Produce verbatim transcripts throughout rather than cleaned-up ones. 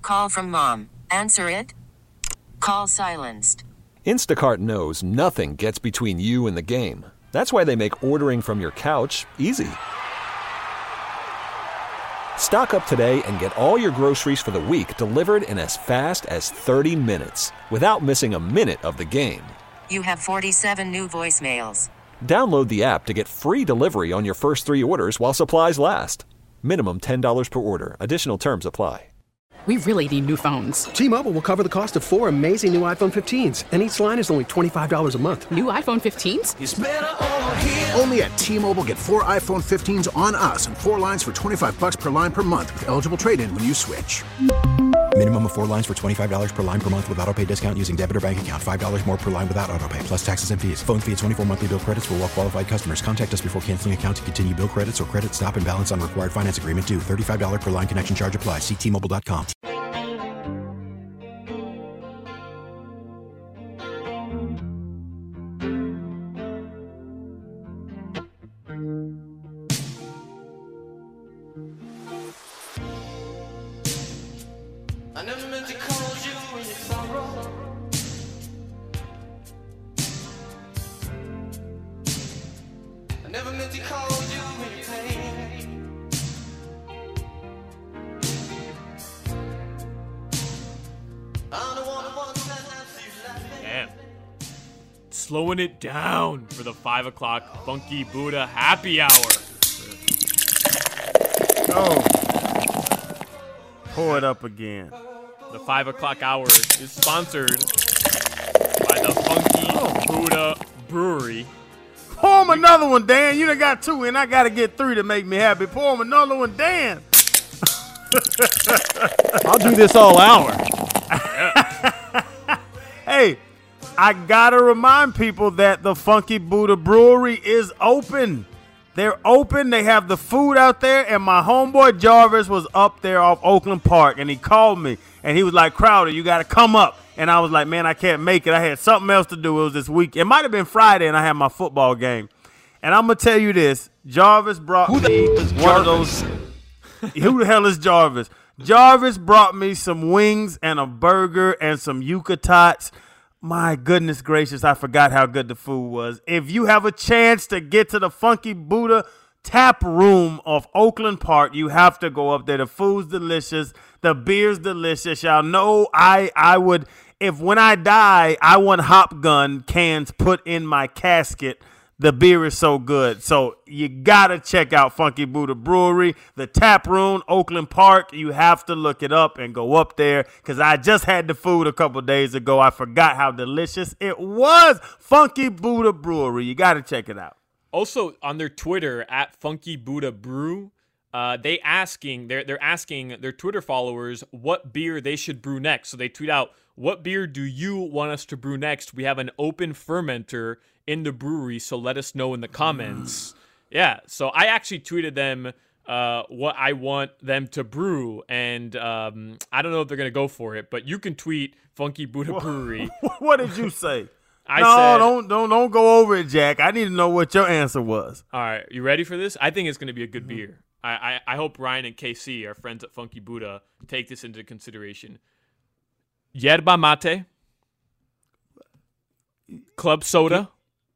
Call from mom. Answer it. Call silenced. Instacart knows nothing gets between you and the game. That's why they make ordering from your couch easy. Stock up today and get all your groceries for the week delivered in as fast as thirty minutes without missing a minute of the game. You have forty-seven new voicemails. Download the app to get free delivery on your first three orders while supplies last. Minimum ten dollars per order. Additional terms apply. We really need new phones. T-Mobile will cover the cost of four amazing new iPhone fifteens, and each line is only twenty-five dollars a month. New iPhone fifteens? It's better over here. Only at T-Mobile, get four iPhone fifteens on us and four lines for twenty-five bucks per line per month with eligible trade-in when you switch. Minimum of four lines for twenty-five dollars per line per month with autopay discount using debit or bank account. five dollars more per line without autopay, plus taxes and fees. Phone fee at twenty-four monthly bill credits for well-qualified customers. Contact us before canceling account to continue bill credits or credit stop and balance on required finance agreement due. thirty-five dollars per line connection charge applies. See T Mobile dot com. I never meant to cause you any sorrow. I never meant to cause you any pain. I'm the one who wants that has you laughing. Damn. Slowing it down for the five o'clock Funky Buddha happy hour. Oh. Pour it up again. The five o'clock hour is sponsored by the Funky Buddha Brewery. Pour him another one, Dan. You done got two, and I got to get three to make me happy. Pour him another one, Dan. I'll do this all hour. Hey, I got to remind people that the Funky Buddha Brewery is open. They're open. They have the food out there, and my homeboy Jarvis was up there off Oakland Park, and he called me, and he was like, Crowder, you got to come up. And I was like, man, I can't make it. I had something else to do. It was this week. It might have been Friday, and I had my football game. And I'm going to tell you this. Jarvis brought Who the me is one Jarvis? of those. Who the hell is Jarvis? Jarvis brought me some wings and a burger and some yuca tots. My goodness gracious, I forgot how good the food was. If you have a chance to get to the Funky Buddha Tap Room of Oakland Park, you have to go up there. The food's delicious. The beer's delicious. Y'all know I I would, if when I die, I want Hop Gun cans put in my casket. The beer is so good. So you got to check out Funky Buddha Brewery, the Tap Room, Oakland Park. You have to look it up and go up there because I just had the food a couple days ago. I forgot how delicious it was. Funky Buddha Brewery. You got to check it out. Also on their Twitter at Funky Buddha Brew, uh, they asking they're they're asking their Twitter followers what beer they should brew next. So they tweet out, "What beer do you want us to brew next? We have an open fermenter in the brewery, so let us know in the comments." Mm. Yeah, so I actually tweeted them uh, what I want them to brew, and um, I don't know if they're gonna go for it, but you can tweet Funky Buddha What, Brewery. What did you say? I no, said, don't don't don't go over it, Jack. I need to know what your answer was. All right, you ready for this? I think it's gonna be a good mm-hmm. beer. I, I I hope Ryan and K C, our friends at Funky Buddha, take this into consideration. Yerba mate, club soda,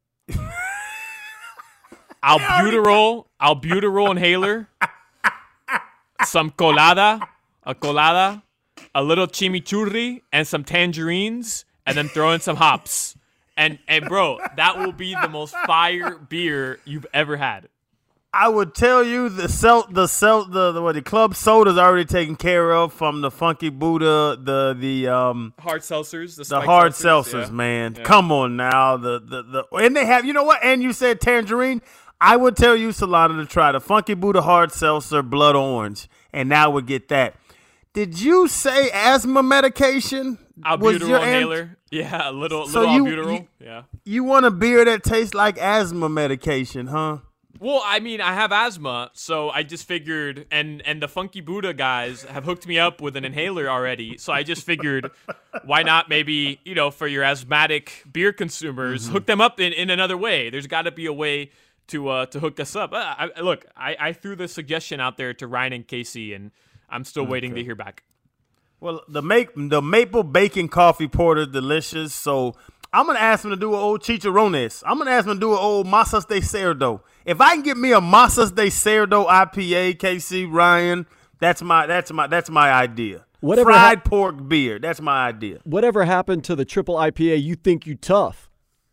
albuterol, albuterol inhaler, some colada, a colada, a little chimichurri, and some tangerines, and then throw in some hops. And and bro, that will be the most fire beer you've ever had. I would tell you the sel- the sel- the the, what, the club soda's already taken care of from the Funky Buddha, the the um hard seltzers, the, the hard seltzers, seltzers, yeah. man. Yeah. Come on now, the, the the and they have, you know what? And you said tangerine. I would tell you, Solana, to try the Funky Buddha hard seltzer, blood orange, and now would get that. Did you say asthma medication? Albuterol inhaler. An- yeah, a little so little you, albuterol. You, yeah. You want a beer that tastes like asthma medication, huh? Well, I mean, I have asthma, so I just figured, and and the Funky Buddha guys have hooked me up with an inhaler already, so I just figured, why not maybe, you know, for your asthmatic beer consumers, mm-hmm. hook them up in, in another way. There's got to be a way to uh, to hook us up. Uh, I, look, I, I threw the suggestion out there to Ryan and Casey, and I'm still waiting okay. to hear back. Well, the make the maple bacon coffee porter is delicious. So I'm gonna ask him to do an old chicharrones. I'm gonna ask him to do an old masas de cerdo. If I can get me a masas de cerdo I P A, K C Ryan, that's my that's my that's my idea. Whatever Fried hap- pork beer. That's my idea. Whatever happened to the triple I P A? You think you tough?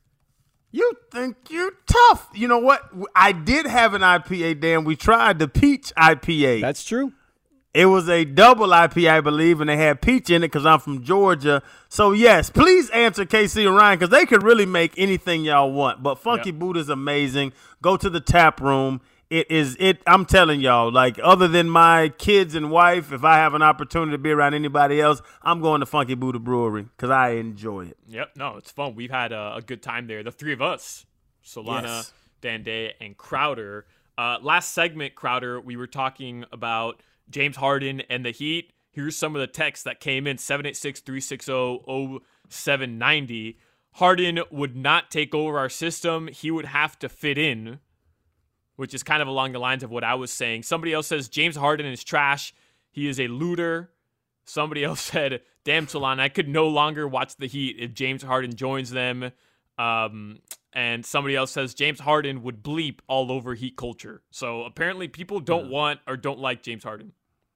You think you tough? You know what? I did have an I P A, Dan. We tried the peach I P A. That's true. It was a double I P A, I believe, and they had peach in it because I'm from Georgia. So, yes, please answer K C and Ryan because they could really make anything y'all want. But Funky yep. Buddha is amazing. Go to the tap room. It is it. I'm telling y'all, like, other than my kids and wife, if I have an opportunity to be around anybody else, I'm going to Funky Buddha Brewery because I enjoy it. Yep. No, it's fun. We've had a, a good time there. The three of us, Solana, yes. Dan Day, and Crowder. Uh, last segment, Crowder, we were talking about James Harden and the Heat. Here's some of the texts that came in, seven eight six, three six zero, zero seven nine zero. Harden would not take over our system. He would have to fit in, which is kind of along the lines of what I was saying. Somebody else says, James Harden is trash. He is a looter. Somebody else said, damn, Solana, I could no longer watch the Heat if James Harden joins them. Um, and somebody else says, James Harden would bleep all over Heat culture. So apparently people don't yeah. want or don't like James Harden.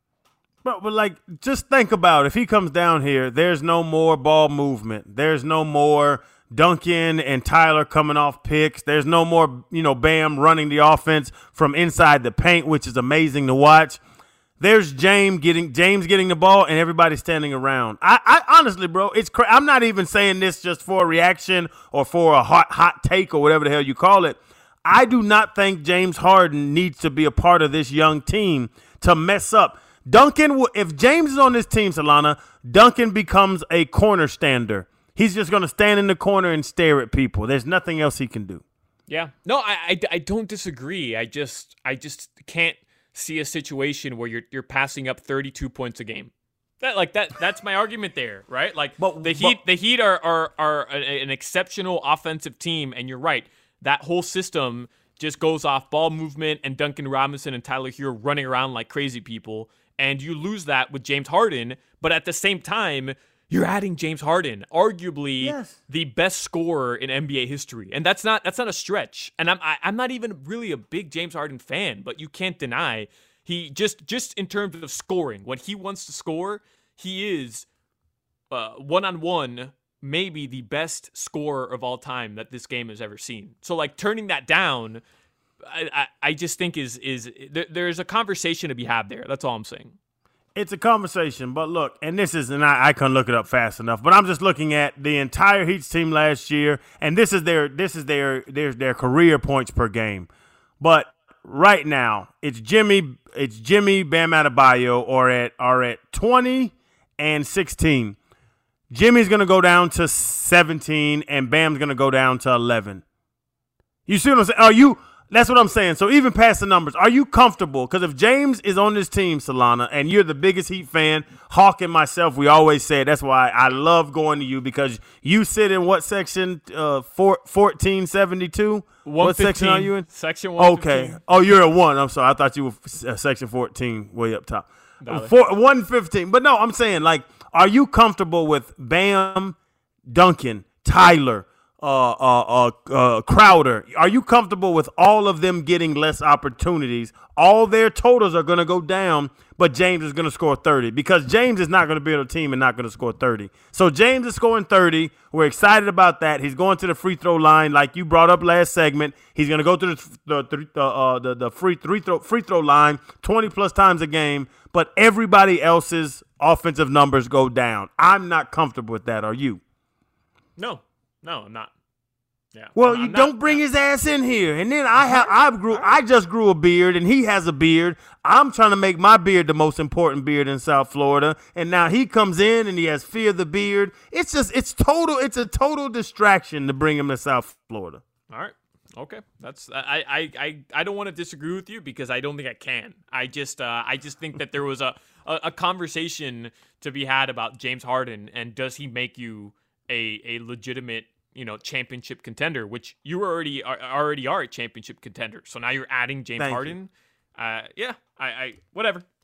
But, but, like, just think about it. If he comes down here, there's no more ball movement. There's no more Duncan and Tyler coming off picks. There's no more, you know, Bam running the offense from inside the paint, which is amazing to watch. There's James getting James getting the ball and everybody standing around. I, I honestly, bro, it's cra- I'm not even saying this just for a reaction or for a hot hot take or whatever the hell you call it. I do not think James Harden needs to be a part of this young team to mess up. Duncan, if James is on this team, Solana, Duncan becomes a corner stander. He's just going to stand in the corner and stare at people. There's nothing else he can do. Yeah. No, I, I, I don't disagree. I just I just can't see a situation where you're you're passing up thirty-two points a game. That like that that's my argument there, right? Like but, the Heat but, the Heat are are are an exceptional offensive team, and you're right. That whole system just goes off ball movement and Duncan Robinson and Tyler Hero running around like crazy people. And you lose that with James Harden, but at the same time, you're adding James Harden, arguably yes. the best scorer in N B A history, and that's not that's not a stretch. And I'm I, I'm not even really a big James Harden fan, but you can't deny he just just in terms of scoring, when he wants to score, he is uh, one-on-one maybe the best scorer of all time that this game has ever seen. So like turning that down, I, I, I just think is is there, there's a conversation to be had there. That's all I'm saying. It's a conversation, but look, and this is, and I, I couldn't look it up fast enough, but I'm just looking at the entire Heat team last year, and this is their this is their their their career points per game. But right now, it's Jimmy, it's Jimmy, Bam Adebayo, or at are at twenty and sixteen. Jimmy's gonna go down to seventeen, and Bam's gonna go down to eleven. You see what I'm saying? Are you? That's what I'm saying. So even past the numbers, are you comfortable? Because if James is on this team, Solana, and you're the biggest Heat fan, Hawk and myself, we always say it. That's why I love going to you, because you sit in what section? Uh, four, fourteen seventy-two? What section are you in? Section one fifteen. Okay. Oh, you're at one. I'm sorry. I thought you were uh, section fourteen, way up top. Four, one fifteen. But no, I'm saying, like, are you comfortable with Bam, Duncan, Tyler, Uh, uh, uh, uh, Crowder? Are you comfortable with all of them getting less opportunities? All their totals are going to go down, but James is going to score thirty, because James is not going to be on a team and not going to score thirty. So James is scoring thirty. We're excited about that. He's going to the free throw line, like you brought up last segment. He's going to go to the the the, uh, the, the free free throw free throw line twenty plus times a game, but everybody else's offensive numbers go down. I'm not comfortable with that. Are you? No, no, I'm not. Yeah. Well, I'm, you I'm don't not, bring not. his ass in here. And then I have I grew I just grew a beard and he has a beard. I'm trying to make my beard the most important beard in South Florida. And now he comes in and he has fear of the beard. It's just it's total it's a total distraction to bring him to South Florida. All right. Okay. That's I I I, I don't want to disagree with you, because I don't think I can. I just uh, I just think that there was a, a, a conversation to be had about James Harden, and does he make you a a legitimate, you know, championship contender, which you already are, already are a championship contender. So now you're adding James Thank Harden. Uh, yeah, I, I, whatever. Okay.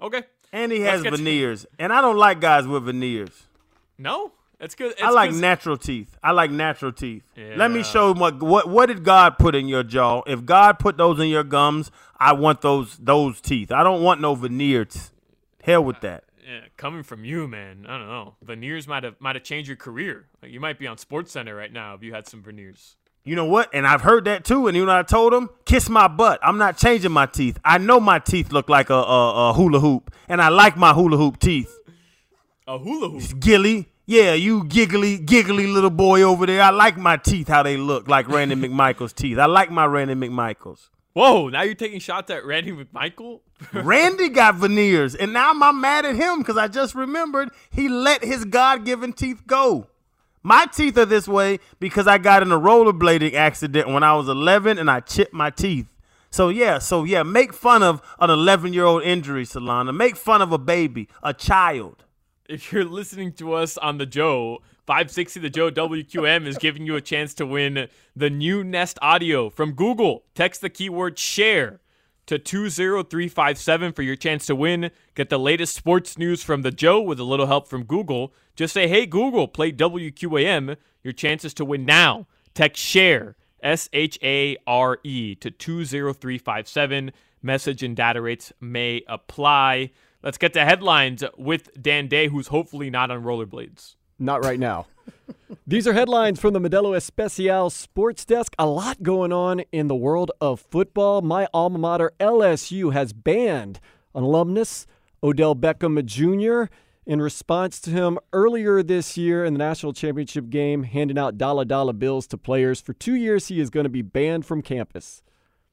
And he Let's has get to- veneers. And I don't like guys with veneers. No? That's good. It's I like good. natural teeth. I like natural teeth. Yeah. Let me show you what, what what did God put in your jaw? If God put those in your gums, I want those those teeth. I don't want no veneers. Hell with that. Yeah, coming from you, man. I don't know. Veneers might have might have changed your career. Like, you might be on SportsCenter right now if you had some veneers. You know what? And I've heard that too. And you know what I told him? Kiss my butt. I'm not changing my teeth. I know my teeth look like a, a, a hula hoop, and I like my hula hoop teeth. A hula hoop? It's gilly. Yeah, you giggly, giggly little boy over there. I like my teeth, how they look like Randy McMichael's teeth. I like my Randy McMichaels. Whoa, now you're taking shots at Randy McMichael? Randy got veneers, and now I'm mad at him because I just remembered he let his God-given teeth go. My teeth are this way because I got in a rollerblading accident when I was eleven, and I chipped my teeth. So, yeah, so, yeah, make fun of an eleven-year-old injury, Solana. Make fun of a baby, a child. If you're listening to us on the Joe, five sixty The Joe W Q M is giving you a chance to win the new Nest Audio from Google. Text the keyword SHARE to two zero three five seven for your chance to win. Get the latest sports news from the Joe with a little help from Google. Just say, hey, Google, play W Q A M. Your chances to win now. Text SHARE, S H A R E, to two zero three five seven. Message and data rates may apply. Let's get to headlines with Dan Day, who's hopefully not on rollerblades. Not right now. These are headlines from the Modelo Especial Sports Desk. A lot going on in the world of football. My alma mater, L S U, has banned an alumnus, Odell Beckham Junior, in response to him earlier this year in the national championship game, handing out dollar dollar bills to players. For two years, he is going to be banned from campus.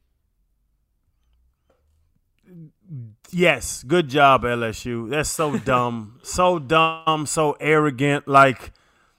Yes, good job, L S U. That's so dumb. so dumb, so arrogant. Like,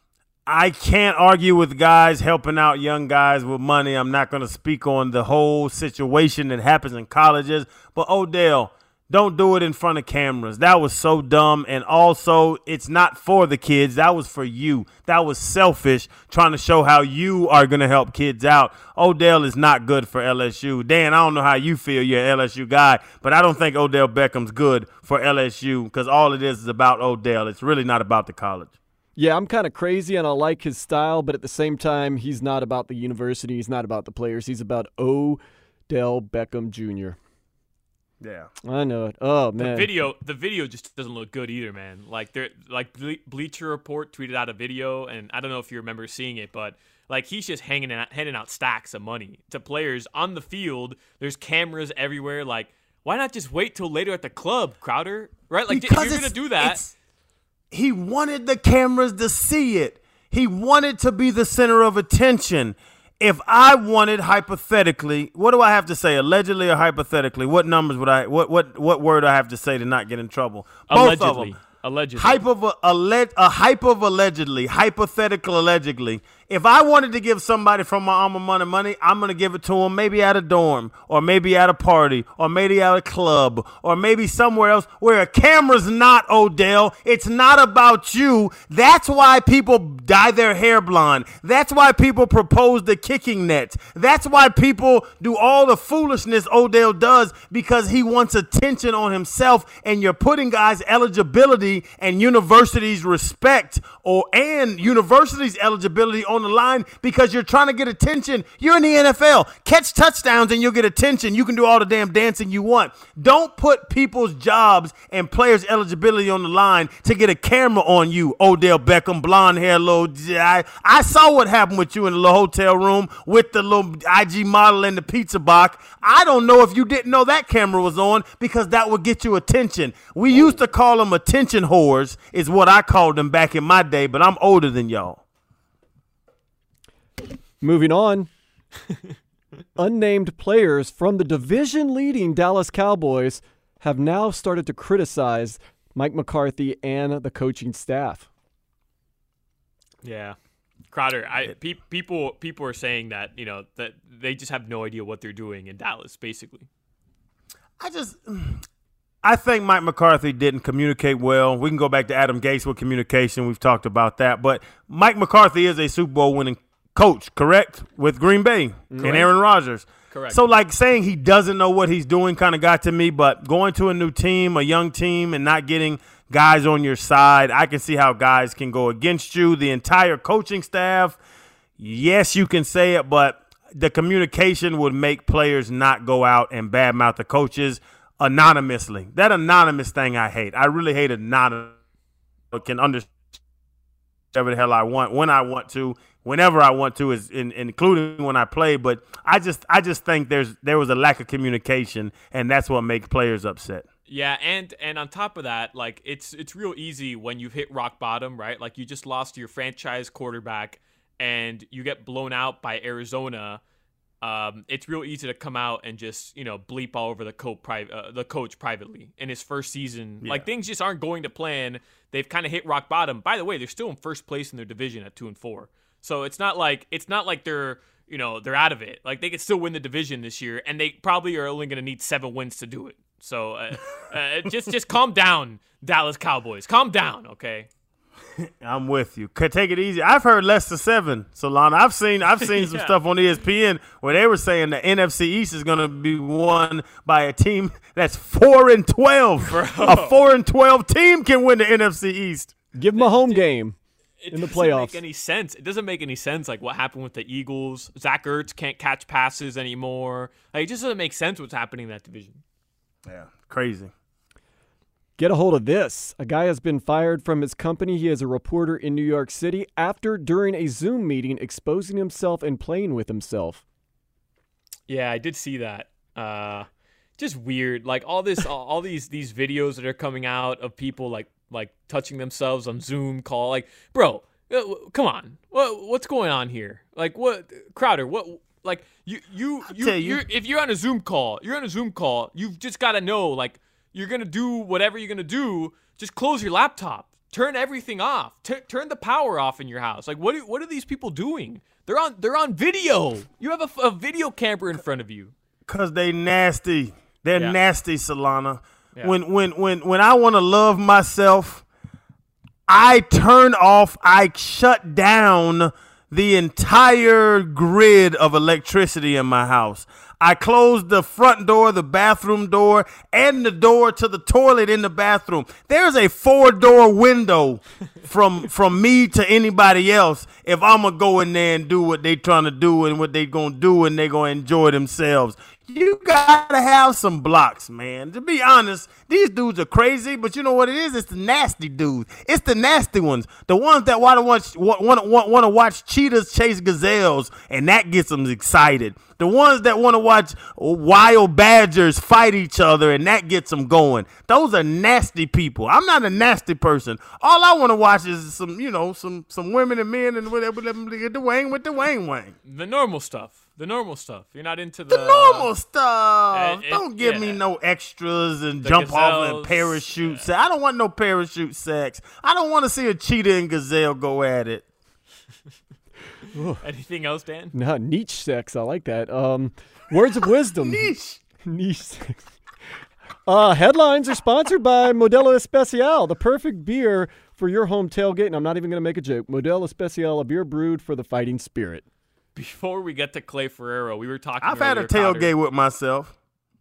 I can't argue with guys helping out young guys with money. I'm not going to speak on the whole situation that happens in colleges. But, Odell, don't do it in front of cameras. That was so dumb. And also, it's not for the kids. That was for you. That was selfish, trying to show how you are going to help kids out. Odell is not good for L S U. Dan, I don't know how you feel. You're an L S U guy. But I don't think Odell Beckham's good for L S U because all it is is about Odell. It's really not about the college. Yeah, I'm kind of crazy, and I like his style. But at the same time, he's not about the university. He's not about the players. He's about Odell Beckham Junior Yeah, I know it. Oh man, the video, the video just doesn't look good either, man. Like they're like Ble- Bleacher Report tweeted out a video, and I don't know if you remember seeing it, but like he's just hanging out, handing out stacks of money to players on the field. There's cameras everywhere. Like, why not just wait till later at the club, Crowder? Right? Like, because if you're gonna do that. He wanted the cameras to see it. He wanted to be the center of attention. If I wanted, hypothetically, what do I have to say? Allegedly or hypothetically? What numbers would I? What what what word do I have to say to not get in trouble? Both Allegedly. of them. Allegedly. Hype of a, alleg, a hype of allegedly, hypothetical allegedly. If I wanted to give somebody from my alma mater money, I'm going to give it to them maybe at a dorm or maybe at a party or maybe at a club or maybe somewhere else where a camera's not, Odell. It's not about you. That's why people dye their hair blonde. That's why people propose the kicking nets. That's why people do all the foolishness Odell does because he wants attention on himself, and you're putting guys' eligibility and universities' respect or and universities' eligibility on the line because you're trying to get attention. You're in the N F L. Catch touchdowns and you'll get attention. You can do all the damn dancing you want. Don't put people's jobs and players' eligibility on the line to get a camera on you, Odell Beckham, blonde hair, little. I, I saw what happened with you in the little hotel room with the little I G model and the pizza box. I don't know if you didn't know that camera was on because that would get you attention. We used to call them attention whores is what I called them back in my day, but I'm older than y'all. Moving on, unnamed players from the division-leading Dallas Cowboys have now started to criticize Mike McCarthy and the coaching staff. Yeah. Crowder, I pe- people people are saying that, you know, that they just have no idea what they're doing in Dallas, basically. I just I think Mike McCarthy didn't communicate well. We can go back to Adam Gase with communication. We've talked about that. But Mike McCarthy is a Super Bowl winning coach, correct? With Green Bay correct. And Aaron Rodgers. Correct. Correct. So, like, saying he doesn't know what he's doing kind of got to me, but going to a new team, a young team, and not getting guys on your side, I can see how guys can go against you. The entire coaching staff, yes, you can say it, but the communication would make players not go out and badmouth the coaches anonymously. That anonymous thing I hate. I really hate anonymous. I can understand whatever the hell I want, when I want to, whenever I want to, is in, including when I play. But I just I just think there's there was a lack of communication, and that's what makes players upset. Yeah, and and on top of that, like it's it's real easy when you've hit rock bottom, right? Like you just lost your franchise quarterback and you get blown out by Arizona. Um, it's real easy to come out and just, you know, bleep all over the coach, pri- uh, the coach privately in his first season. Yeah. Like things just aren't going to plan. They've kind of hit rock bottom. By the way, they're still in first place in their division at two and four. So it's not like it's not like they're you know they're out of it. Like they could still win the division this year, and they probably are only going to need seven wins to do it. So uh, uh, just just calm down, Dallas Cowboys. Calm down, okay? I'm with you. Could take it easy. I've heard less than seven, Solana. I've seen I've seen some yeah. stuff on E S P N where they were saying the N F C East is going to be won by a team that's four and twelve. Bro. A four and twelve team can win the N F C East. Give them a home game it in the playoffs. It doesn't make any sense. It doesn't make any sense. Like what happened with the Eagles. Zach Ertz can't catch passes anymore. Like, it just doesn't make sense what's happening in that division. Yeah, crazy. Get a hold of this. A guy has been fired from his company. He is a reporter in New York City after, during a Zoom meeting, exposing himself and playing with himself. Yeah, I did see that. Uh, just weird. Like all this, all, all these these videos that are coming out of people like like touching themselves on Zoom call. Like, bro, uh, come on, what what's going on here? Like, what Crowder? What like you you you, you. you're, if you're on a Zoom call, you're on a Zoom call. You've just got to know like. You're going to do whatever you're going to do. Just close your laptop. Turn everything off. T- turn the power off in your house. Like, what are, what are these people doing? They're on they're on video. You have a, a video camera in front of you. Because they nasty. They're yeah. nasty, Solana. Yeah. When, when, when, when I want to love myself, I turn off, I shut down the entire grid of electricity in my house. I closed the front door, the bathroom door, and the door to the toilet in the bathroom. There's a four-door window from from me to anybody else if I'm going to go in there and do what they trying to do and what they going to do and they going to enjoy themselves. You got to have some blocks, man. To be honest, these dudes are crazy, but you know what it is? It's the nasty dudes. It's the nasty ones. The ones that want to watch, want, want, want to watch cheetahs chase gazelles, and that gets them excited. The ones that want to watch wild badgers fight each other, and that gets them going. Those are nasty people. I'm not a nasty person. All I want to watch is some, you know, some some women and men and whatever, get the wang with the wang wang. The normal stuff. The normal stuff. You're not into the... The normal stuff. Uh, it, don't give yeah. me no extras and The jump gazelles, off and parachute yeah. sex. I don't want no parachute sex. I don't want to see a cheetah and gazelle go at it. Anything else, Dan? No, niche sex. I like that. Um, words of wisdom. Niche. Niche sex. Uh, headlines are sponsored by Modelo Especial, the perfect beer for your home tailgate. And I'm not even going to make a joke. Modelo Especial, a beer brewed for the fighting spirit. Before we get to Clay Ferrero, we were talking I've had a earlier, tailgate Crowder. with myself.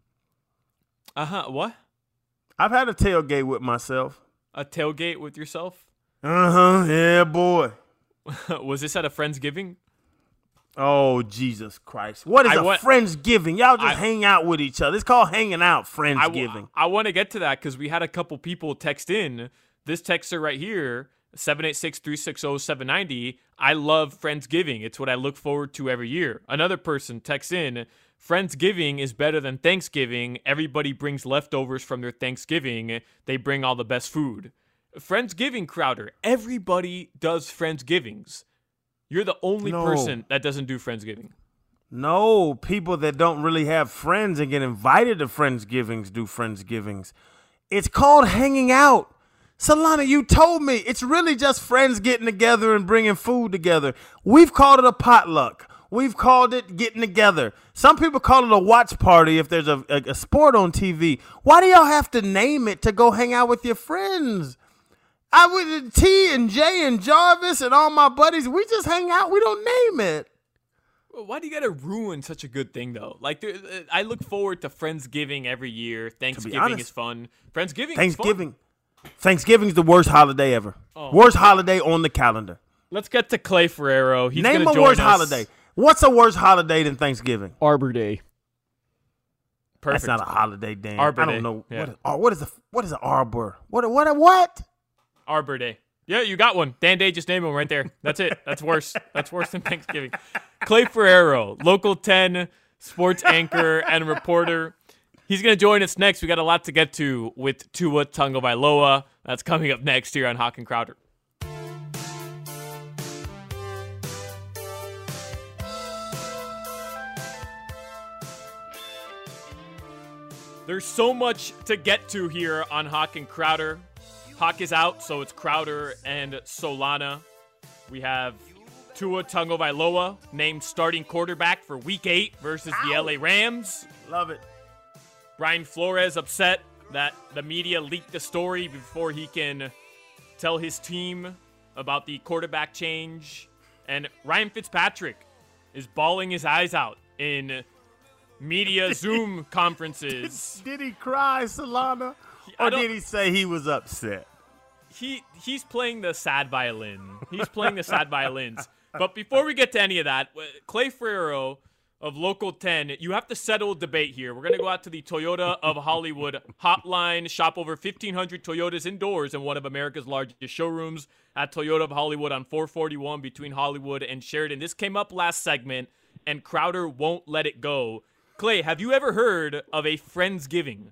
Uh-huh. What? I've had a tailgate with myself. A tailgate with yourself? Uh-huh. Yeah, boy. Was this at a Friendsgiving? Oh, Jesus Christ. What is I a went, Friendsgiving? Y'all just I, hang out with each other. It's called hanging out, Friendsgiving. I, I want to get to that because we had a couple people text in. This texter right here, seven eight six, three six zero, seven nine zero. I love Friendsgiving. It's what I look forward to every year. Another person texts in, Friendsgiving is better than Thanksgiving. Everybody brings leftovers from their Thanksgiving. They bring all the best food. Friendsgiving, Crowder. Everybody does Friendsgivings. You're the only no. person that doesn't do Friendsgiving. No, people that don't really have friends and get invited to Friendsgivings do Friendsgivings. It's called hanging out. Solana, you told me it's really just friends getting together and bringing food together. We've called it a potluck. We've called it getting together. Some people call it a watch party if there's a, a, a sport on T V. Why do y'all have to name it to go hang out with your friends? I would T and J and Jarvis and all my buddies. We just hang out. We don't name it. Why do you gotta ruin such a good thing though? Like, there, I look forward to Friendsgiving every year. Thanksgiving honest, is fun. Friendsgiving. Thanksgiving. Is fun. Thanksgiving's the worst holiday ever. Oh. Worst holiday on the calendar. Let's get to Clay Ferrero. He's Name gonna a join worse us. holiday. What's a worse holiday than Thanksgiving? Arbor Day. Perfect. That's not a holiday, Dan. Arbor I don't Day. know Yeah. what. Is, oh, what is a what is an arbor? What what what? Arbor Day. Yeah, you got one. Dan Day, just name him right there. That's it. That's worse. That's worse than Thanksgiving. Clay Ferrero, Local ten sports anchor and reporter. He's going to join us next. We got a lot to get to with Tua Tagovailoa. That's coming up next here on Hawk and Crowder. There's so much to get to here on Hawk and Crowder. Hawk is out, so it's Crowder and Solana. We have Tua Tagovailoa named starting quarterback for Week eight versus Ow. the L A Rams. Love it. Brian Flores upset that the media leaked the story before he can tell his team about the quarterback change. And Ryan Fitzpatrick is bawling his eyes out in media Zoom conferences. Did, did he cry, Solana? Or did he say he was upset? He he's playing the sad violin. He's playing the sad violins. But before we get to any of that, Clay Ferrero of Local ten, you have to settle a debate here. We're going to go out to the Toyota of Hollywood hotline, shop over fifteen hundred Toyotas indoors in one of America's largest showrooms at Toyota of Hollywood on four forty-one between Hollywood and Sheridan. This came up last segment, and Crowder won't let it go. Clay, have you ever heard of a Friendsgiving?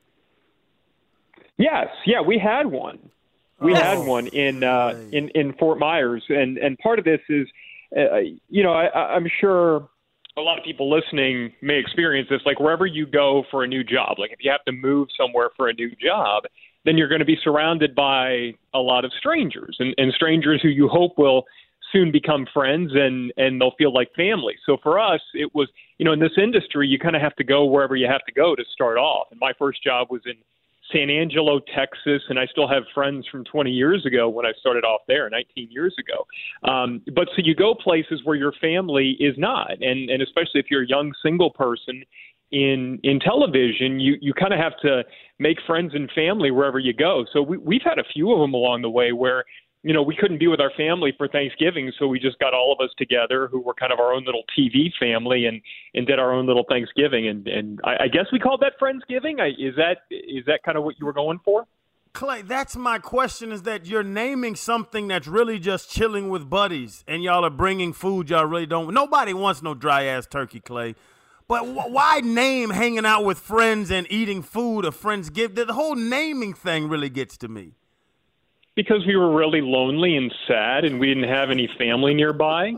Yes, yeah, we had one. We oh. had one in uh, in in Fort Myers, and and part of this is, uh, you know, I, I'm sure a lot of people listening may experience this. Like wherever you go for a new job, like if you have to move somewhere for a new job, then you're going to be surrounded by a lot of strangers, and, and strangers who you hope will soon become friends, and and they'll feel like family. So for us, it was, you know, in this industry, you kind of have to go wherever you have to go to start off. And my first job was in San Angelo, Texas, and I still have friends from twenty years ago when I started off there, nineteen years ago. Um, but so you go places where your family is not, and, and especially if you're a young single person in in television, you, you kind of have to make friends and family wherever you go. So we, we've had a few of them along the way where, you know, we couldn't be with our family for Thanksgiving, so we just got all of us together who were kind of our own little T V family and, and did our own little Thanksgiving. And, and I, I guess we called that Friendsgiving. I, is that is that kind of what you were going for? Clay, that's my question, is that you're naming something that's really just chilling with buddies, and y'all are bringing food y'all really don't. Nobody wants no dry-ass turkey, Clay. But wh- why name hanging out with friends and eating food a Friendsgiving? The whole naming thing really gets to me. Because we were really lonely and sad and we didn't have any family nearby.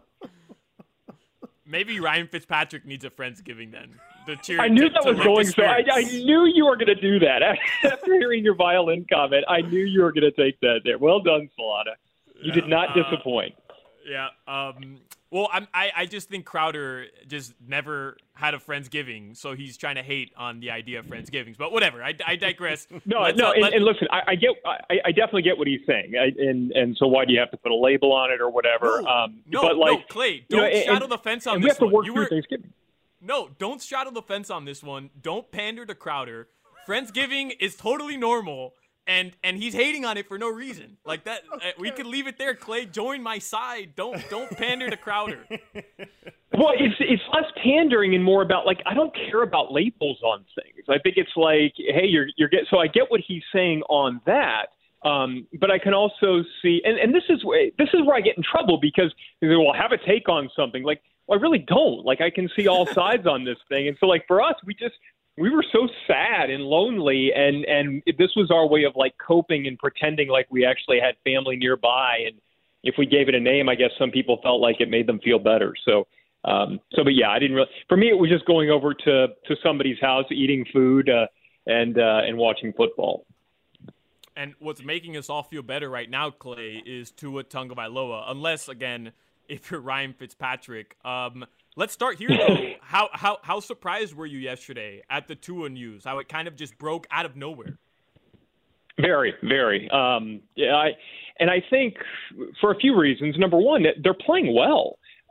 Maybe Ryan Fitzpatrick needs a Friendsgiving then. The cheer, I knew to, that to was going so. I, I knew you were going to do that. After hearing your violin comment, I knew you were going to take that there. Well done, Solana. You yeah, did not uh, disappoint. Yeah. Um, well, I'm, I I just think Crowder just never had a Friendsgiving, so he's trying to hate on the idea of Friendsgivings. But whatever, I, I digress. no, let's, no, uh, and, let, and listen, I, I get, I, I definitely get what he's saying, I, and and so why do you have to put a label on it or whatever? No, um, no, but like, no, Clay, don't you know, straddle and, the fence on and this we have to one. work You through were, Thanksgiving. No, don't straddle the fence on this one. Don't pander to Crowder. Friendsgiving is totally normal. And and he's hating on it for no reason. Like that, okay. uh, we could leave it there. Clay, join my side. Don't don't pander to Crowder. Well, it's it's less pandering and more about like I don't care about labels on things. I think it's like, hey, you're you're get so I get what he's saying on that. Um, but I can also see, and, and this is where this is where I get in trouble because they say, well, have a take on something. Like, well, I really don't. Like, I can see all sides on this thing, and so like for us, we just. We were so sad and lonely, and, and this was our way of, like, coping and pretending like we actually had family nearby. And if we gave it a name, I guess some people felt like it made them feel better. So, um, so but, yeah, I didn't really – for me, it was just going over to, to somebody's house, eating food, uh, and uh, and watching football. And what's making us all feel better right now, Clay, is Tua Tagovailoa, unless, again, if you're Ryan Fitzpatrick. Um Let's start here, though. how how how surprised were you yesterday at the Tua news? How it kind of just broke out of nowhere. Very, very. Um, yeah, I and I think for a few reasons. Number one, they're playing well.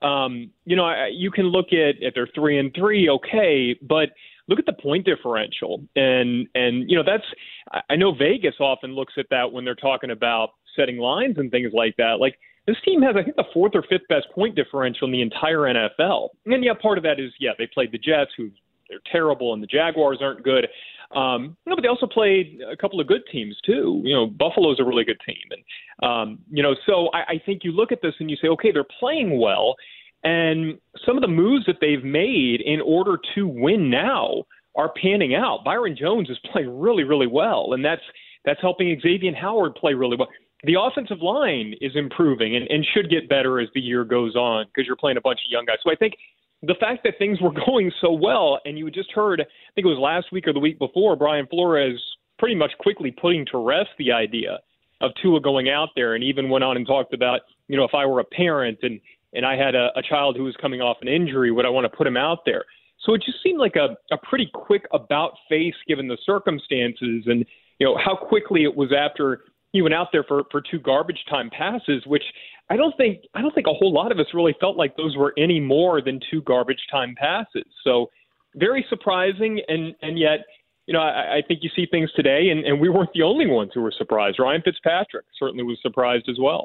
Um, you know, I, you can look at if they're three and three, okay, but look at the point differential, and and you know that's I know Vegas often looks at that when they're talking about setting lines and things like that. Like this team has, I think, the fourth or fifth best point differential in the entire N F L, and yeah, part of that is yeah they played the Jets, who they're terrible, and the Jaguars aren't good. Um, you know, but they also played a couple of good teams too. You know, Buffalo's a really good team, and um, you know, so I, I think you look at this and you say, okay, they're playing well, and some of the moves that they've made in order to win now are panning out. Byron Jones is playing really, really well, and that's that's helping Xavier Howard play really well. The offensive line is improving and, and should get better as the year goes on because you're playing a bunch of young guys. So I think the fact that things were going so well, and you just heard, I think it was last week or the week before, Brian Flores pretty much quickly putting to rest the idea of Tua going out there, and even went on and talked about, you know, if I were a parent and, and I had a, a child who was coming off an injury, would I want to put him out there? So it just seemed like a, a pretty quick about face given the circumstances, and, you know, how quickly it was after he went out there for, for two garbage time passes, which I don't think I don't think a whole lot of us really felt like those were any more than two garbage time passes. So very surprising, and, and yet, you know, I, I think you see things today, and, and we weren't the only ones who were surprised. Ryan Fitzpatrick certainly was surprised as well.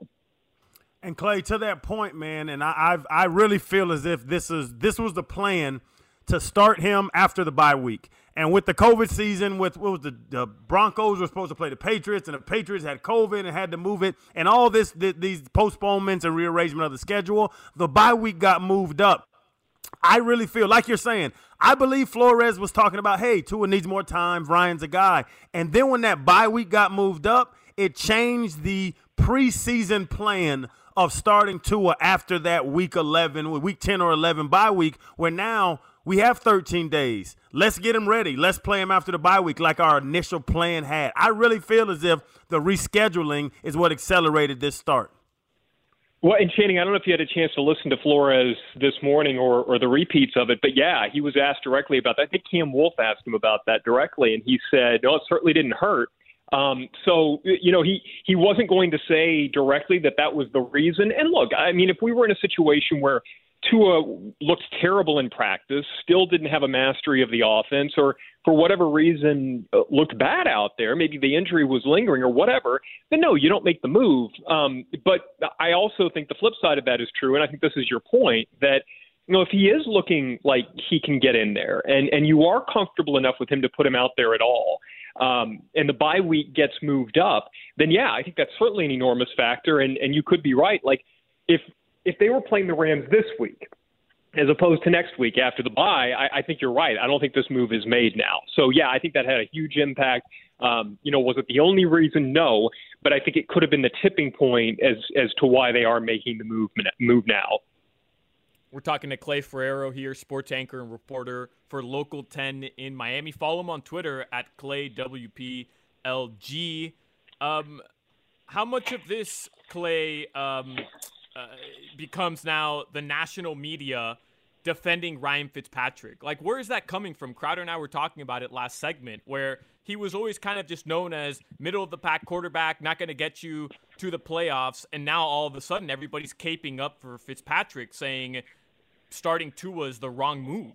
And Clay, to that point, man, and I I've, I really feel as if this is this was the plan to start him after the bye week. And with the COVID season, with what was the, the Broncos were supposed to play the Patriots, and the Patriots had COVID and had to move it, and all this th- these postponements and rearrangement of the schedule, the bye week got moved up. I really feel like you're saying, I believe Flores was talking about, hey, Tua needs more time, Ryan's a guy. And then when that bye week got moved up, it changed the preseason plan of starting Tua after that week eleven, week ten or eleven bye week, where now we have thirteen days. Let's get him ready. Let's play him after the bye week like our initial plan had. I really feel as if the rescheduling is what accelerated this start. Well, and Channing, I don't know if you had a chance to listen to Flores this morning or, or the repeats of it, but yeah, he was asked directly about that. I think Cam Wolf asked him about that directly, and he said, no, it certainly didn't hurt. Um, so, you know, he, he wasn't going to say directly that that was the reason. And look, I mean, if we were in a situation where Tua looked terrible in practice, still didn't have a mastery of the offense, or for whatever reason uh, looked bad out there, maybe the injury was lingering or whatever, then no, you don't make the move. Um, but I also think the flip side of that is true, and I think this is your point, that, you know, if he is looking like he can get in there and, and you are comfortable enough with him to put him out there at all, um, and the bye week gets moved up, then yeah, I think that's certainly an enormous factor, and, and you could be right. Like, if if they were playing the Rams this week as opposed to next week after the bye, I, I think you're right. I don't think this move is made now. So, yeah, I think that had a huge impact. Um, you know, was it the only reason? No, but I think it could have been the tipping point as as to why they are making the move, move now. We're talking to Clay Ferrero here, sports anchor and reporter for Local ten in Miami. Follow him on Twitter at Clay W P L G. Um, how much of this, Clay, um, uh, becomes now the national media defending Ryan Fitzpatrick? Like, where is that coming from? Crowder and I were talking about it last segment, where he was always kind of just known as middle-of-the-pack quarterback, not going to get you to the playoffs, and now all of a sudden everybody's caping up for Fitzpatrick, saying starting Tua is the wrong move.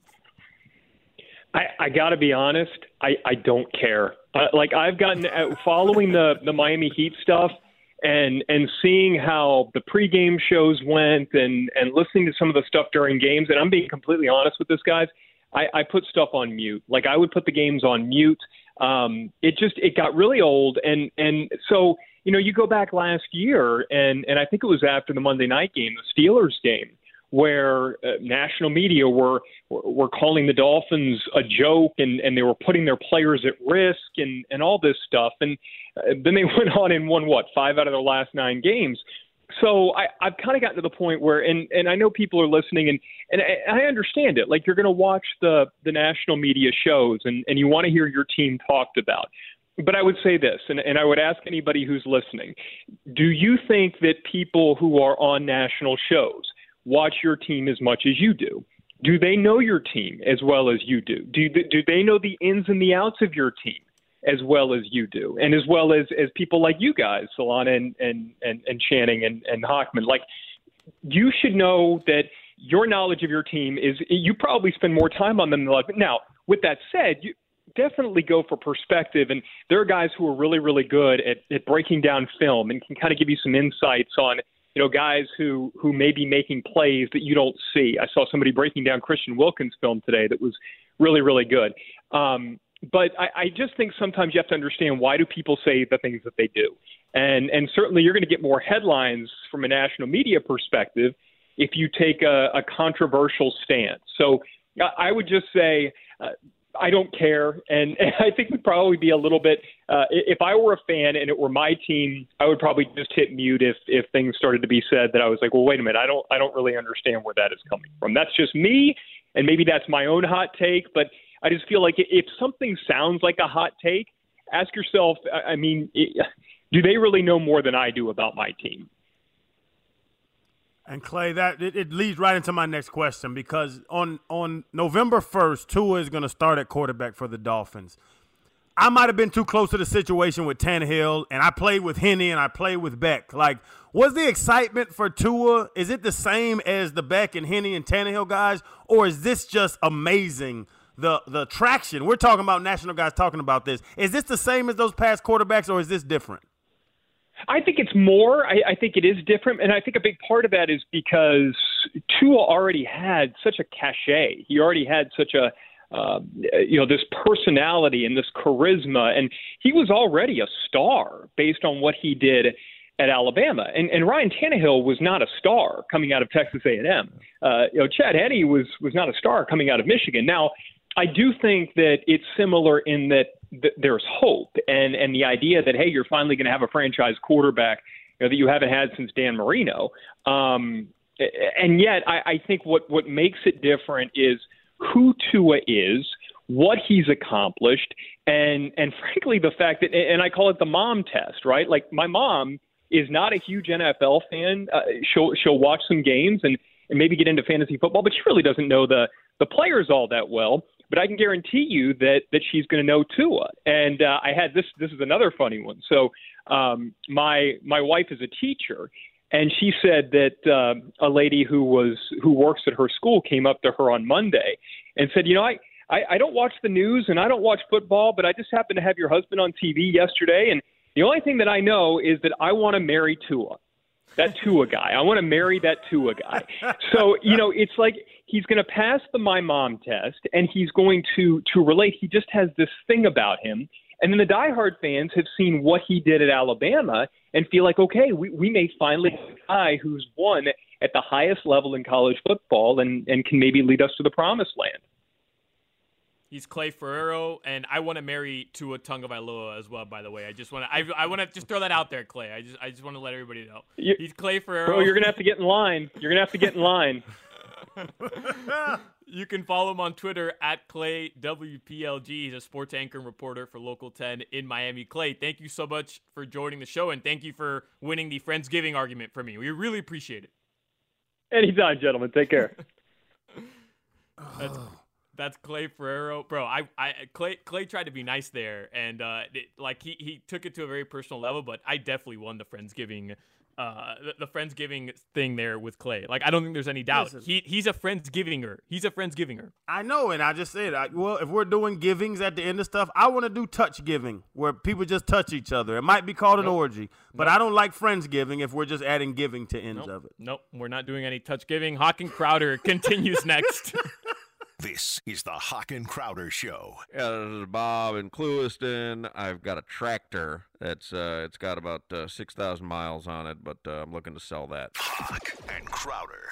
I, I got to be honest, I, I don't care. Uh, like, I've gotten uh, following the, the Miami Heat stuff and and seeing how the pregame shows went and, and listening to some of the stuff during games, and I'm being completely honest with this, guys, I, I put stuff on mute. Like, I would put the games on mute. Um, it just it got really old, and and so you know you go back last year, and and I think it was after the Monday night game, the Steelers game, where uh, national media were were calling the Dolphins a joke, and, and they were putting their players at risk, and, and all this stuff. And uh, then they went on and won, what, five out of their last nine games. So I, I've kind of gotten to the point where, and, and I know people are listening, and, and I, I understand it. Like, you're going to watch the, the national media shows, and, and you want to hear your team talked about. But I would say this, and, and I would ask anybody who's listening, do you think that people who are on national shows watch your team as much as you do? Do they know your team as well as you do? Do do they know the ins and the outs of your team as well as you do? And as well as, as people like you guys, Solana and, and, and, and Channing and, and Hochman, like, you should know that your knowledge of your team is you probably spend more time on them than like. Now, with that said, you definitely go for perspective, and there are guys who are really, really good at, at breaking down film and can kind of give you some insights on, you know, guys who, who may be making plays that you don't see. I saw somebody breaking down Christian Wilkins' film today that was really, really good. Um, but I, I just think sometimes you have to understand, why do people say the things that they do? And and certainly you're going to get more headlines from a national media perspective if you take a, a controversial stance. So I would just say uh, I don't care, and, and I think we'd probably be a little bit uh, – if I were a fan and it were my team, I would probably just hit mute if, if things started to be said that I was like, well, wait a minute, I don't I don't really understand where that is coming from. That's just me, and maybe that's my own hot take, but I just feel like if something sounds like a hot take, ask yourself, I mean, do they really know more than I do about my team? And Clay, that it, it leads right into my next question, because on on November first, Tua is going to start at quarterback for the Dolphins. I might have been too close to the situation with Tannehill, and I played with Henne and I played with Beck. Like, was the excitement for Tua, is it the same as the Beck and Henne and Tannehill guys, or is this just amazing? The the traction, we're talking about national guys talking about this. Is this the same as those past quarterbacks, or is this different? I think it's more. I, I think it is different, and I think a big part of that is because Tua already had such a cachet. He already had such a, uh, you know, this personality and this charisma, and he was already a star based on what he did at Alabama. And, and Ryan Tannehill was not a star coming out of Texas A and M. Uh, you know, Chad Henne was was not a star coming out of Michigan. Now, I do think that it's similar in that th- there's hope and, and the idea that, hey, you're finally going to have a franchise quarterback, you know, that you haven't had since Dan Marino. Um, and yet I, I think what, what makes it different is who Tua is, what he's accomplished, and, and frankly, the fact that, and I call it the mom test, right? Like, my mom is not a huge N F L fan. Uh, she'll, she'll watch some games and, and maybe get into fantasy football, but she really doesn't know the, the players all that well. But I can guarantee you that that she's going to know Tua. And uh, I had this. This is another funny one. So um, my my wife is a teacher, and she said that uh, a lady who was who works at her school came up to her on Monday and said, you know, I, I I don't watch the news and I don't watch football, but I just happened to have your husband on T V yesterday, and the only thing that I know is that I want to marry Tua. That Tua guy. I want to marry that Tua guy. So, you know, it's like he's going to pass the my mom test, and he's going to to relate. He just has this thing about him. And then the diehard fans have seen what he did at Alabama and feel like, okay, we, we may finally have a guy who's won at the highest level in college football and, and can maybe lead us to the promised land. He's Clay Ferrero, and I want to marry Tua Tagovailoa as well. By the way, I just want to I, I want to just throw that out there, Clay. I just I just want to let everybody know you, he's Clay Ferrero. Bro, you're gonna have to get in line. You're gonna have to get in line. You can follow him on Twitter at Clay W P L G. He's a sports anchor and reporter for Local ten in Miami. Clay, thank you so much for joining the show, and thank you for winning the Friendsgiving argument for me. We really appreciate it. Anytime, gentlemen. Take care. That's That's Clay Ferrero, bro. I, I, Clay, Clay tried to be nice there, and uh, it, like he, he took it to a very personal level. But I definitely won the Friendsgiving, uh, the, the Friendsgiving thing there with Clay. Like, I don't think there's any doubt. Listen, he, he's a Friendsgivinger. He's a Friendsgivinger. I know, and I just said, I, well, if we're doing givings at the end of stuff, I want to do touch giving, where people just touch each other. It might be called an nope. orgy, but nope. I don't like Friendsgiving if we're just adding giving to ends nope. of it. Nope, we're not doing any touch giving. Hawk and Crowder continues next. This is the Hawk and Crowder Show. Yeah, this is Bob in Clewiston. I've got a tractor that's uh, it's got about uh, six thousand miles on it, but uh, I'm looking to sell that. Hawk and Crowder.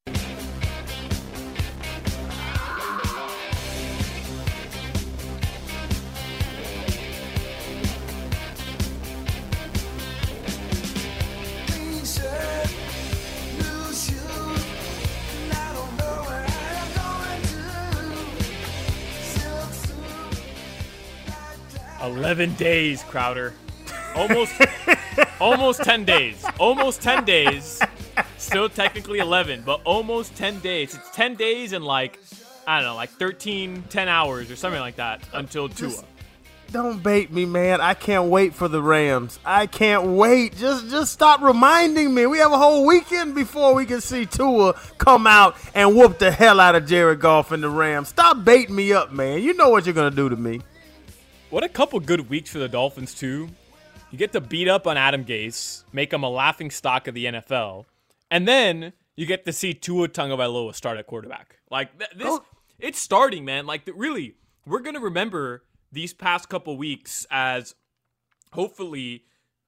Eleven days, Crowder. Almost, almost ten days. Almost ten days. Still technically eleven, but almost ten days. It's ten days and like, I don't know, like thirteen, ten hours or something like that until Tua. Just, don't bait me, man. I can't wait for the Rams. I can't wait. Just just stop reminding me. We have a whole weekend before we can see Tua come out and whoop the hell out of Jared Goff and the Rams. Stop baiting me up, man. You know what you're going to do to me. What a couple good weeks for the Dolphins, too. You get to beat up on Adam Gase, make him a laughing stock of the N F L, and then you get to see Tua Tagovailoa start at quarterback. Like, th- this, oh. It's starting, man. Like, the, really, we're going to remember these past couple weeks as hopefully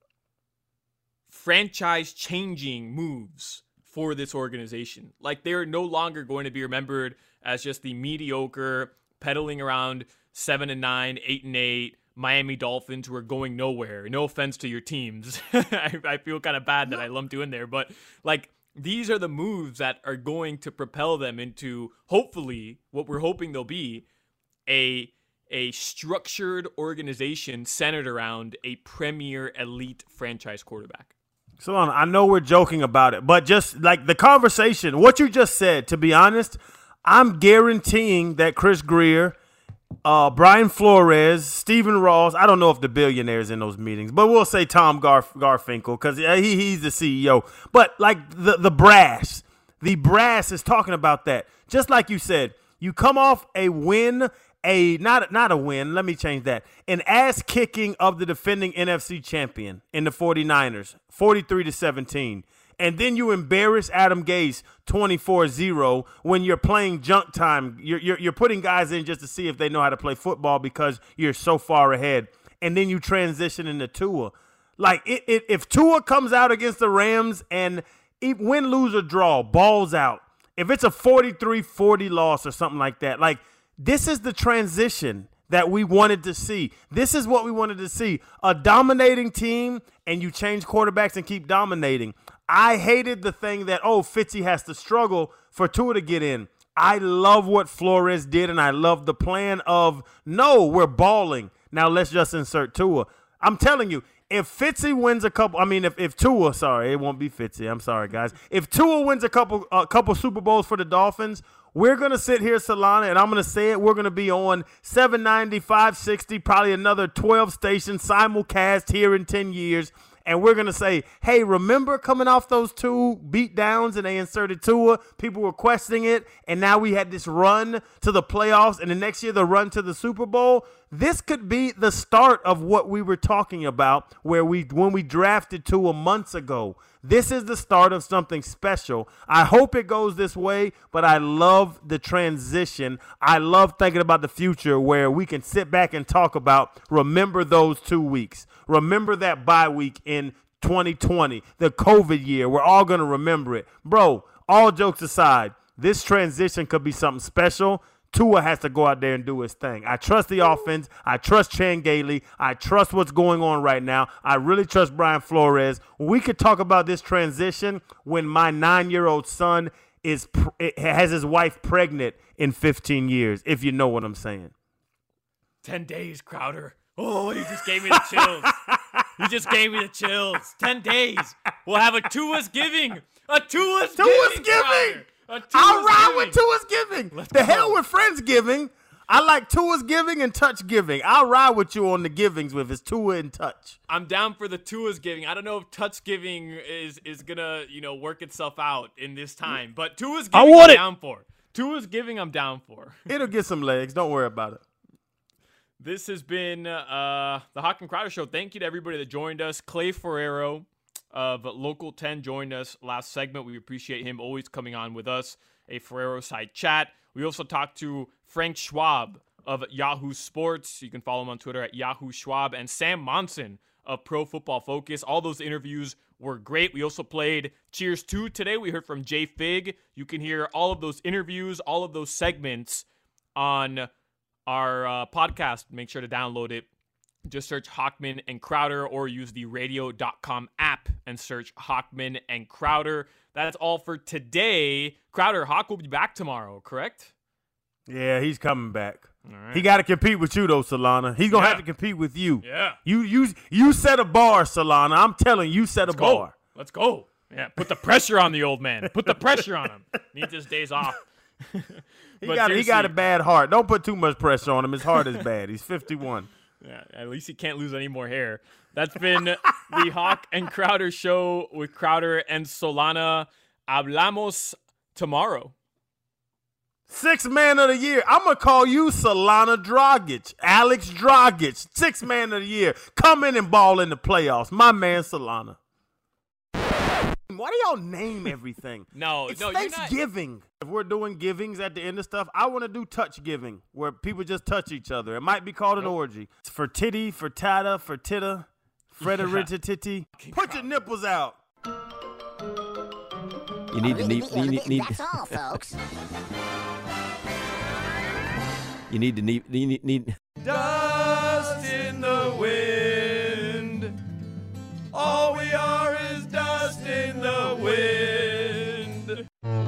franchise-changing moves for this organization. Like, they're no longer going to be remembered as just the mediocre, pedaling around seven and nine, eight and eight Miami Dolphins who are going nowhere. No offense to your teams. I, I feel kind of bad that I lumped you in there, but like these are the moves that are going to propel them into hopefully what we're hoping they'll be a a structured organization centered around a premier elite franchise quarterback. Solana, I know we're joking about it, but just like the conversation, what you just said, to be honest, I'm guaranteeing that Chris Grier, uh, Brian Flores, Stephen Ross, I don't know if the billionaire's in those meetings, but we'll say Tom Garf- Garfinkel because he, he's the C E O. But like the, the brass, the brass is talking about that. Just like you said, you come off a win, a not, not a win, let me change that, an ass-kicking of the defending N F C champion in the 49ers, forty-three to seventeen. And then you embarrass Adam Gase twenty-four zero when you're playing junk time. You're, you're, you're putting guys in just to see if they know how to play football because you're so far ahead. And then you transition into Tua. Like, it, it, if Tua comes out against the Rams and win, lose, or draw, balls out, if it's a forty-three forty loss or something like that, like, this is the transition that we wanted to see. This is what we wanted to see. A dominating team, and you change quarterbacks and keep dominating. I hated the thing that, oh, Fitzy has to struggle for Tua to get in. I love what Flores did, and I love the plan of, no, we're balling. Now let's just insert Tua. I'm telling you, if Fitzy wins a couple, I mean, if, if Tua, sorry, it won't be Fitzy. I'm sorry, guys. If Tua wins a couple a couple Super Bowls for the Dolphins, we're going to sit here, Solana, and I'm going to say it. We're going to be on seven ninety, five sixty, probably another twelve stations simulcast here in ten years. And we're going to say, hey, remember coming off those two beat downs and they inserted Tua? People were questioning it. And now we had this run to the playoffs and the next year the run to the Super Bowl. This could be the start of what we were talking about where we when we drafted Tua months ago. This is the start of something special. I hope it goes this way, but I love the transition. I love thinking about the future where we can sit back and talk about, remember those two weeks. Remember that bye week in twenty twenty, the COVID year. We're all going to remember it. Bro, all jokes aside, this transition could be something special. Tua has to go out there and do his thing. I trust the offense. I trust Chan Gailey. I trust what's going on right now. I really trust Brian Flores. We could talk about this transition when my nine-year-old son is has his wife pregnant in fifteen years, if you know what I'm saying. Ten days, Crowder. Oh, you just gave me the chills. You just gave me the chills. Ten days. We'll have a Tua's Giving. A Tua's, Tua's Giving. Giving. A Tua's I'll ride giving. with Tua's Giving. Let's the go. hell with Friendsgiving. I like Tua's Giving and Touch Giving. I'll ride with you on the givings with his Tua and Touch. I'm down for the Tua's Giving. I don't know if Touch Giving is is gonna you know work itself out in this time, but Tua's Giving I want I'm it. down for. Tua's Giving I'm down for. It'll get some legs. Don't worry about it. This has been uh, the Hawk and Crowder Show. Thank you to everybody that joined us. Clay Ferrero of Local ten joined us last segment. We appreciate him always coming on with us. A Ferrero side chat. We also talked to Frank Schwab of Yahoo Sports. You can follow him on Twitter at Yahoo Schwab, and Sam Monson of Pro Football Focus. All those interviews were great. We also played Cheers two today. We heard from Jay Fig. You can hear all of those interviews, all of those segments on our uh, podcast. Make sure to download it. Just search Hawkman and Crowder or use the radio dot com app and search Hawkman and Crowder. That's all for today. Crowder, Hawk will be back tomorrow, correct? Yeah, he's coming back. All right. He got to compete with you, though, Solana. He's going to Yeah. have to compete with you. Yeah. You you you set a bar, Solana. I'm telling you, you set Let's a go. bar. Let's go. Yeah, put the pressure on the old man. Put the pressure on him. Needs his days off. He But got he got a seriously, bad heart. Don't put too much pressure on him. His heart is bad. He's fifty-one. Yeah, at least he can't lose any more hair. That's been the Hawk and Crowder show with Crowder and Solana. Hablamos tomorrow. Sixth man of the year. I'm going to call you Solana Dragic. Alex Dragic. Sixth man of the year. Come in and ball in the playoffs. My man Solana. Why do y'all name everything? no, it's no, Thanksgiving. You're not... If we're doing givings at the end of stuff, I want to do touch giving, where people just touch each other. It might be called an nope. orgy. It's for titty, for tata, for titta, Frederita titty. Put your nipples out. You need to need, need, need, need That's all, folks. You need to need need need. Dust in the wind. All we are is dust in the wind.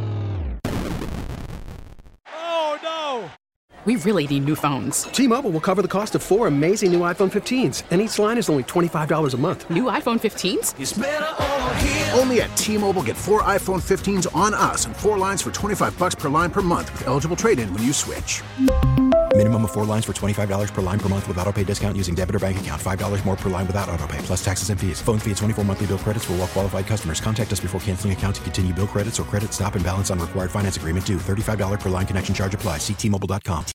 Oh no! We really need new phones. T-Mobile will cover the cost of four amazing new iPhone fifteens, and each line is only twenty-five dollars a month. New iPhone fifteens? It's better over here. Only at T-Mobile, get four iPhone fifteens on us and four lines for twenty-five bucks per line per month with eligible trade-in when you switch. Minimum of four lines for twenty-five dollars per line per month with autopay discount using debit or bank account. five dollars more per line without autopay, plus taxes and fees. Phone fee at twenty-four monthly bill credits for well-qualified customers. Contact us before canceling account to continue bill credits or credit stop and balance on required finance agreement due. thirty-five dollars per line connection charge applies. See T Mobile dot com.